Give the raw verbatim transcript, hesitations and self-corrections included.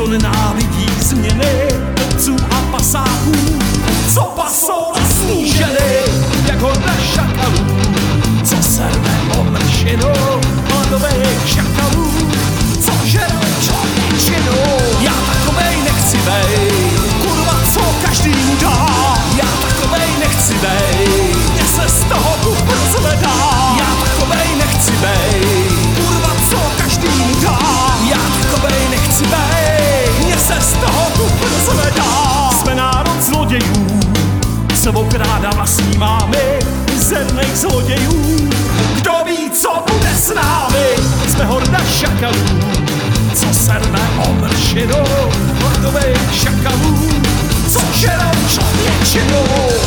co nenávidí změny otců a pasáků, co pasou vlastní ženy, jak horda šakalů, co serve omršinu hladových šakalů, co žerou člověčinu. Já takovej nechci bej, kurva, co každý mu dá. Já takovej nechci bej, mě se z toho kup rozvedá. Já takovej nechci bej, kurva, co každý mu dá. Já takovej nechci bej, mě se z toho kup rozvedá. Jsme národ zlodějů, co okráda vlastní mámy, zernej zlodějů. Kdo ví, co bude s námi? Jsme horda šakalů, co serve omršinu hladových šakalů, co žerou člověčinu.